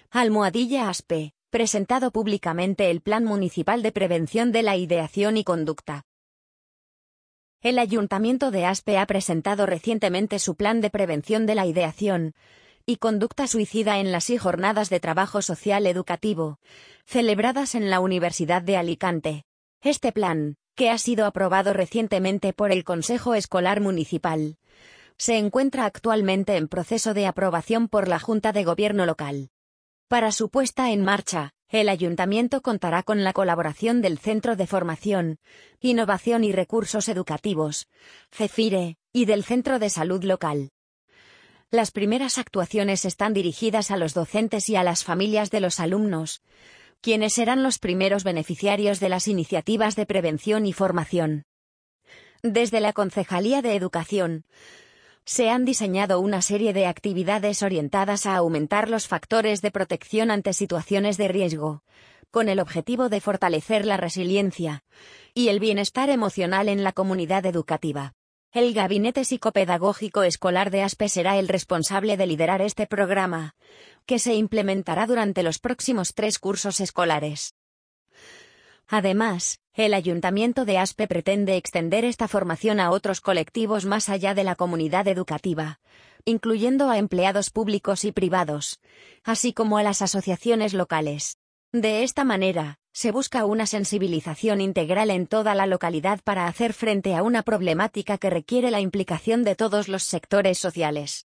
#ASPE, presentado públicamente el Plan Municipal de Prevención de la Ideación y Conducta. El Ayuntamiento de Aspe ha presentado recientemente su Plan de Prevención de la Ideación y Conducta Suicida en las Jornadas de Trabajo Social Educativo, celebradas en la Universidad de Alicante. Este plan, que ha sido aprobado recientemente por el Consejo Escolar Municipal, se encuentra actualmente en proceso de aprobación por la Junta de Gobierno local. Para su puesta en marcha, el Ayuntamiento contará con la colaboración del Centro de Formación, Innovación y Recursos Educativos, CEFIRE, y del Centro de Salud local. Las primeras actuaciones están dirigidas a los docentes y a las familias de los alumnos, quienes serán los primeros beneficiarios de las iniciativas de prevención y formación. Desde la Concejalía de Educación, se han diseñado una serie de actividades orientadas a aumentar los factores de protección ante situaciones de riesgo, con el objetivo de fortalecer la resiliencia y el bienestar emocional en la comunidad educativa. El Gabinete Psicopedagógico Escolar de Aspe será el responsable de liderar este programa, que se implementará durante los próximos 3 cursos escolares. Además, el Ayuntamiento de Aspe pretende extender esta formación a otros colectivos más allá de la comunidad educativa, incluyendo a empleados públicos y privados, así como a las asociaciones locales. De esta manera, se busca una sensibilización integral en toda la localidad para hacer frente a una problemática que requiere la implicación de todos los sectores sociales.